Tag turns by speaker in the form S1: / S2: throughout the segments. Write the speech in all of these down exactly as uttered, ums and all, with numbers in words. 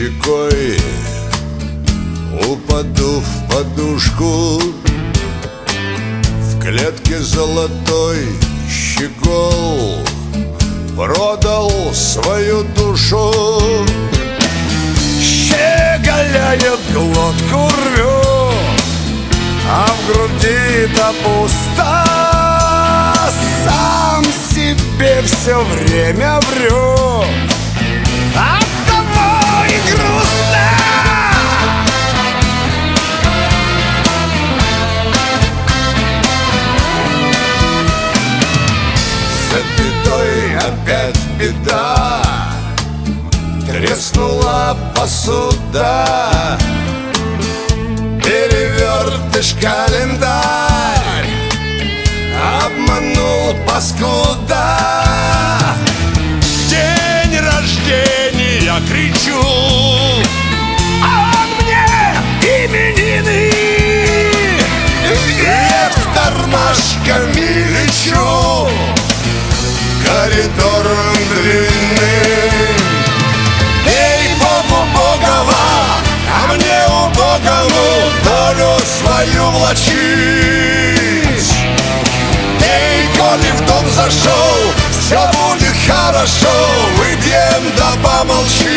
S1: щекой упаду в подушку. В клетке золотой щегол продал свою душу.
S2: Щеголяет, глотку рвет, а в груди-то пусто. Сам себе все время врет, оттого и грустно.
S1: За бедой опять беда, треснула посуда, перевертыш календарь обманул паскуда. День рождения кричу,
S2: А он мне именины.
S1: вверх тормашками лечу коридором длинным. Ей, Богу Богова, а мне убогому долю свою влачить. Эй, коли в дом зашел, все будет хорошо. Выпьем да помолчим,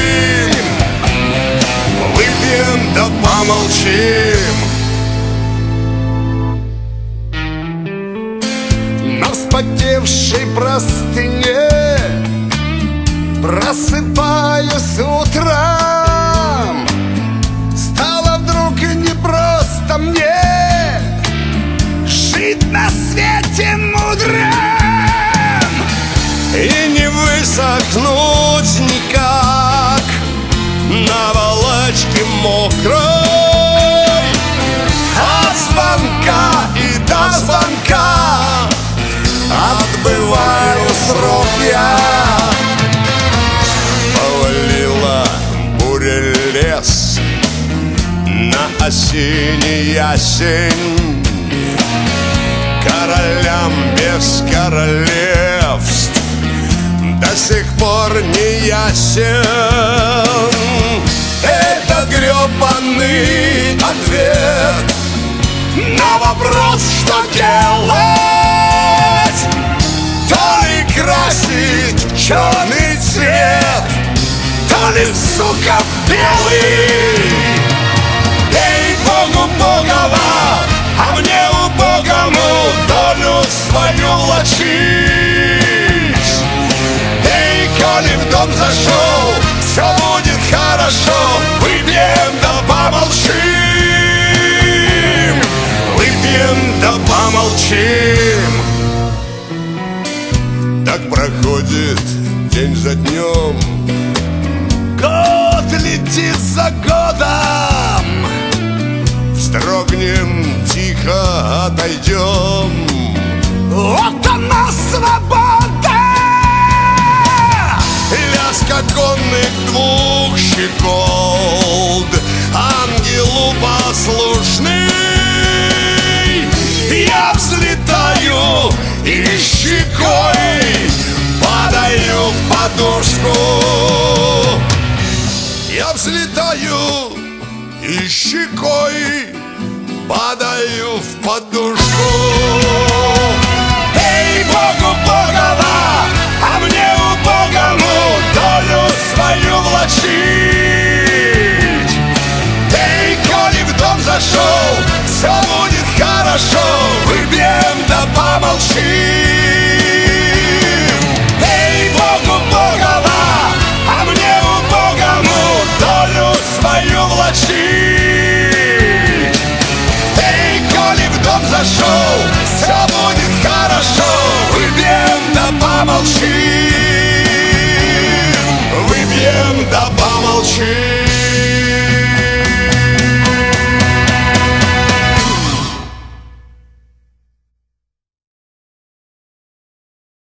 S1: выпьем да помолчим.
S2: На вспотевшей простыне просыпаюсь утром. Стало вдруг не просто мне жить на свете мудром.
S1: И не высохнуть никак на волочке мокрой. От звонка и до звонка отбываю срок я. Повалила буря лес на осенний ясень. Королям без королевств до сих пор не ясен этот гребаный ответ на вопрос, что делать. То ли красить в черный цвет, то ли, сука, в белый. Ей, Богу Богова, а мне убогому долю свою влачить. Эй, коли в дом зашел, все будет хорошо. Выпьем да помолчим, выпьем да помолчим. Так проходит день за днем,
S2: Год летит за годом.
S1: вздрогнем, тихо отойдем.
S2: Вот она, свобода!
S1: Лязг оконных двух щеколд, ангелу послушный. Я взлетаю и щекой падаю в подушку. Я взлетаю и щекой падаю в подушку.